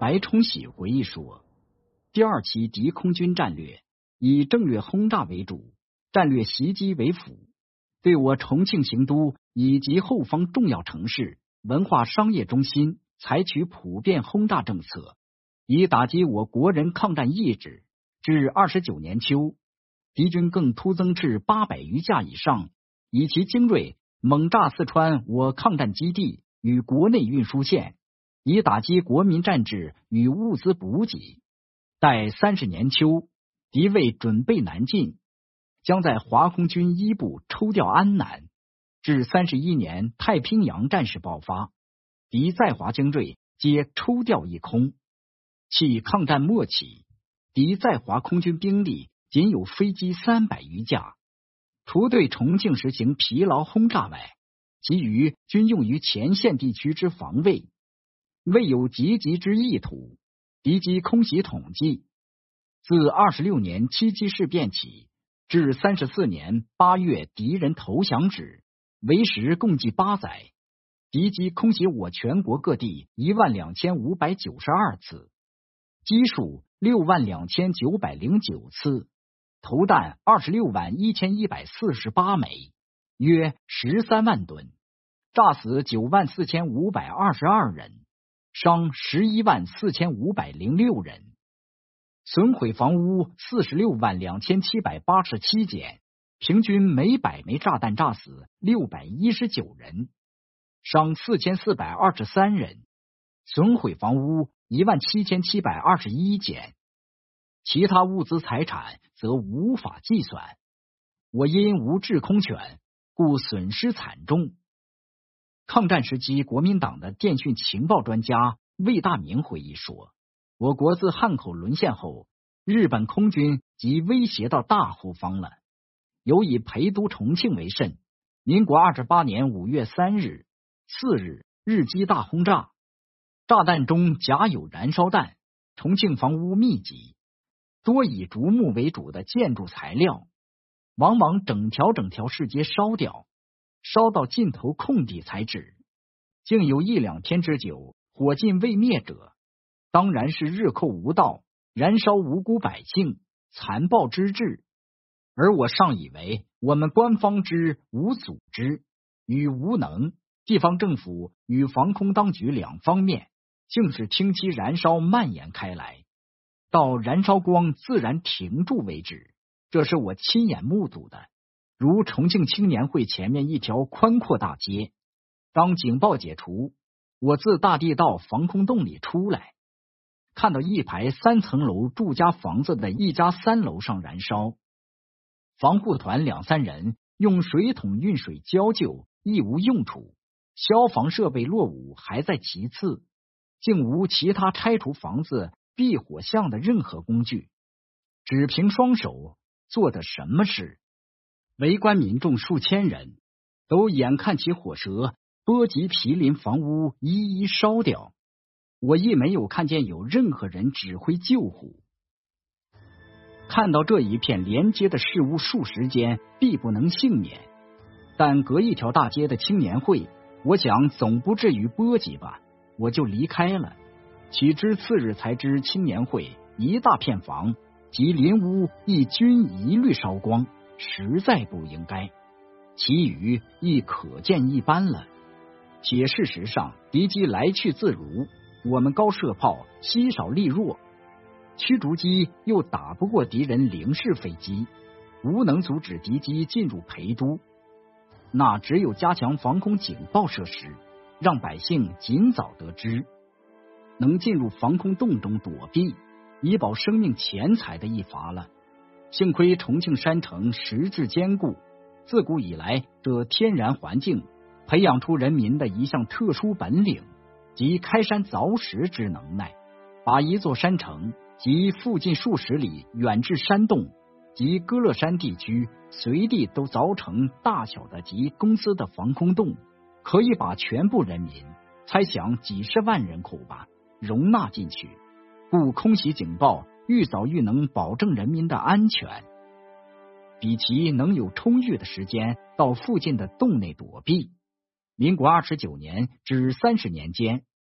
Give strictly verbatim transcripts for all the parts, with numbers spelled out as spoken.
白崇禧回忆说，第二期敌空军战略以战略轰炸为主，战略袭击为辅，对我重庆行都以及后方重要城市、文化商业中心采取普遍轰炸政策，以打击我国人抗战意志。至二十九年秋，敌军更突增至八百余架以上，以其精锐猛炸四川我抗战基地与国内运输线，以打击国民战志与物资补给。待三十年秋，敌为准备南进，将在华空军一部抽调安南。至三十一年太平洋战事爆发，敌在华精锐皆抽调一空。其抗战末期，敌在华空军兵力仅有飞机三百余架，除对重庆实行疲劳轰炸外，其余均用于前线地区之防卫，未有积极之意图。敌机空袭统计，自二十六年七七事变起至三十四年八月敌人投降止，为时共计八载，敌机空袭我全国各地一万两千五百九十二次，机数六万两千九百零九次，投弹二十六万一千一百四十八枚，约十三万吨，炸死九万四千五百二十二人，伤十一万四千五百零六人，损毁房屋四十六万两千七百八十七件，平均每百枚炸弹炸死六百一十九人，伤四千四百二十三人，损毁房屋一万七千七百二十一件，其他物资财产则无法计算。我因无制空权，故损失惨重。抗战时期，国民党的电讯情报专家魏大明回忆说，我国自汉口沦陷后，日本空军即威胁到大后方了，尤以陪都重庆为甚。民国二十八年五月三日、四日，日机大轰炸，炸弹中夹有燃烧弹，重庆房屋密集，多以竹木为主的建筑材料，往往整条整条市街烧掉，烧到尽头空地才止，竟有一两天之久，火尽未灭者，当然是日寇无道，燃烧无辜百姓，残暴之至。而我尚以为我们官方之无组织与无能，地方政府与防空当局两方面，竟是听其燃烧蔓延开来，到燃烧光自然停住为止，这是我亲眼目睹的。如重庆青年会前面一条宽阔大街，当警报解除，我自大地道防空洞里出来，看到一排三层楼住家房子的一家三楼上燃烧，防护团两三人用水桶运水浇救，亦无用处，消防设备落伍还在其次，竟无其他拆除房子避火巷的任何工具，只凭双手做的什么事？围观民众数千人，都眼看其火舌波及毗邻房屋一一烧掉，我亦没有看见有任何人指挥救护。看到这一片连接的事物数十间，必不能幸免，但隔一条大街的青年会，我想总不至于波及吧，我就离开了。岂知次日才知，青年会一大片房及邻屋亦均一律烧光，实在不应该，其余亦可见一斑了。且事实上，敌机来去自如，我们高射炮，稀少力弱，驱逐机又打不过敌人零式飞机，无能阻止敌机进入陪都。那只有加强防空警报设施，让百姓尽早得知，能进入防空洞中躲避，以保生命钱财的一罚了。幸亏重庆山城实质坚固，自古以来这天然环境培养出人民的一项特殊本领，即开山凿石之能耐，把一座山城及附近数十里远至山洞及歌乐山地区随地都凿成大小的及公司的防空洞，可以把全部人民，猜想几十万人口吧，容纳进去，故空袭警报愈早愈能保证人民的安全，比其能有充裕的时间到附近的洞内躲避。民国二十九年至三十年间，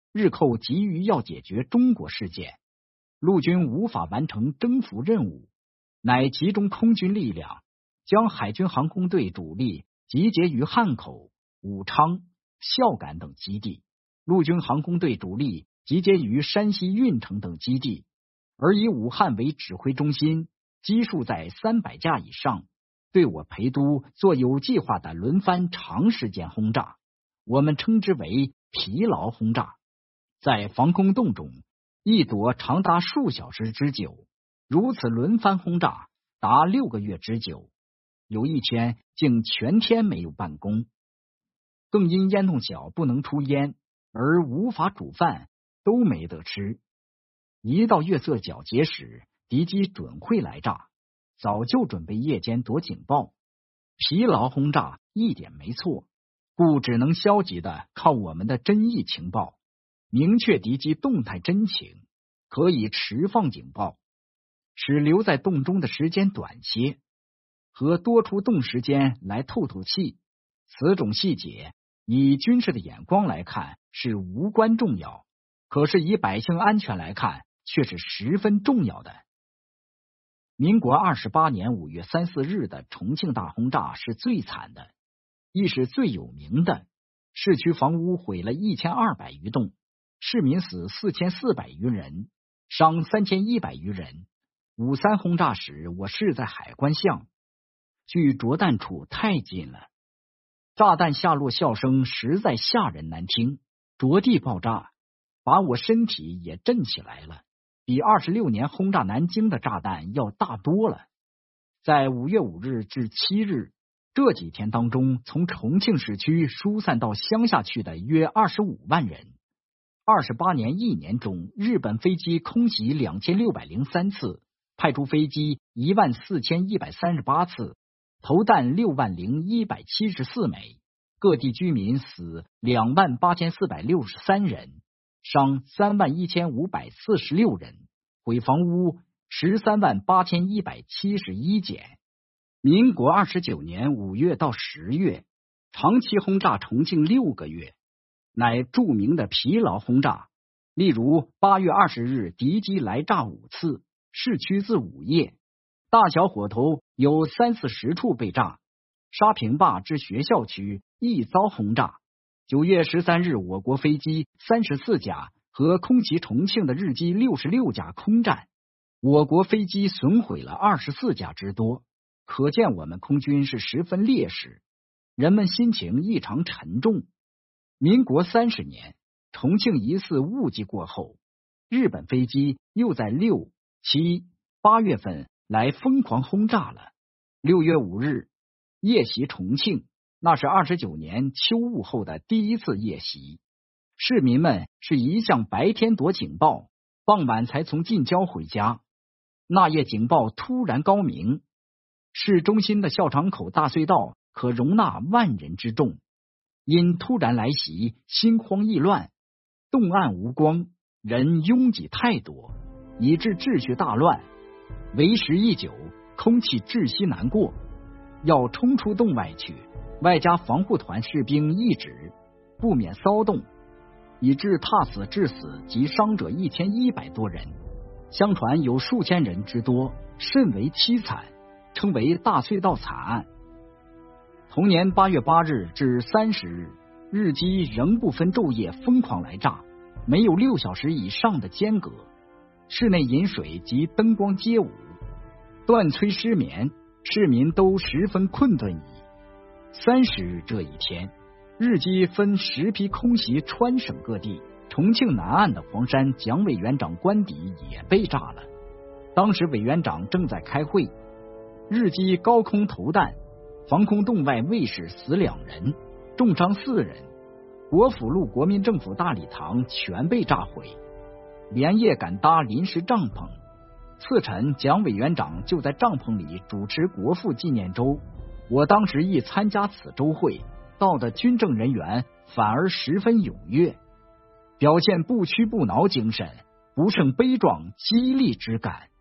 日寇急于要解决中国事件，陆军无法完成征服任务，乃集中空军力量，将海军航空队主力集结于汉口、武昌、孝感等基地，陆军航空队主力集结于山西运城等基地，而以武汉为指挥中心，基数在三百架以上，对我陪都做有计划的轮番长时间轰炸，我们称之为疲劳轰炸。在防空洞中一躲长达数小时之久，如此轮番轰炸达六个月之久，有一天竟全天没有办公，更因烟囱小不能出烟，而无法煮饭，都没得吃。一到月色皎洁时，敌机准会来炸，早就准备夜间躲警报。疲劳轰炸一点没错，故只能消极的靠我们的侦疫情报，明确敌机动态真情，可以迟放警报，使留在洞中的时间短些，和多出洞时间来透透气。此种细节以军事的眼光来看是无关重要，可是以百姓安全来看却是十分重要的。民国二十八年五月三四日的重庆大轰炸是最惨的，亦是最有名的。市区房屋毁了一千二百余栋，市民死四千四百余人，伤三千一百余人。五三轰炸时，我是在海关巷，距着弹处太近了，炸弹下落笑声实在吓人难听，着地爆炸，把我身体也震起来了，比二十六年轰炸南京的炸弹要大多了。在五月五日至七日这几天当中，从重庆市区疏散到乡下去的约二十五万人。二十八年一年中，日本飞机空袭两千六百零三次，派出飞机一万四千一百三十八次，投弹六万零一百七十四枚，各地居民死两万八千四百六十三人，伤三万一千五百四十六人，毁房屋十三万八千一百七十一件。民国二十九年五月到十月，长期轰炸重庆六个月，乃著名的疲劳轰炸。例如八月二十日，敌机来炸五次，市区自午夜，大小火头有三四十处被炸。沙坪坝至学校区亦遭轰炸。九月十三日，我国飞机三十四架和空袭重庆的日机六十六架空战，我国飞机损毁了二十四架之多，可见我们空军是十分劣势，人们心情异常沉重。民国三十年，重庆疑似误击过后，日本飞机又在六、七、八月份来疯狂轰炸了。六月五日夜袭重庆，那是二十九年秋雾后的第一次夜袭，市民们是一向白天躲警报，傍晚才从近郊回家。那夜警报突然高鸣，市中心的校场口大隧道可容纳万人之众，因突然来袭，心慌意乱，洞暗无光，人拥挤太多，以致秩序大乱。为时已久，空气窒息难过，要冲出洞外去，外加防护团士兵一指，不免骚动，以致踏死致死及伤者一千一百多人，相传有数千人之多，甚为凄惨，称为大隧道惨案。同年八月八日至三十日，日机仍不分昼夜疯狂来炸，没有六小时以上的间隔，室内饮水及灯光街舞，断炊失眠，市民都十分困顿矣。三十日这一天，日机分十批空袭川省各地，重庆南岸的黄山蒋委员长官邸也被炸了。当时委员长正在开会，日机高空投弹，防空洞外卫士死两人，重伤四人。国府路国民政府大礼堂全被炸毁，连夜赶搭临时帐篷。次晨，蒋委员长就在帐篷里主持国父纪念周，我当时亦参加此周会，到的军政人员反而十分踊跃，表现不屈不挠精神，不胜悲壮激励之感。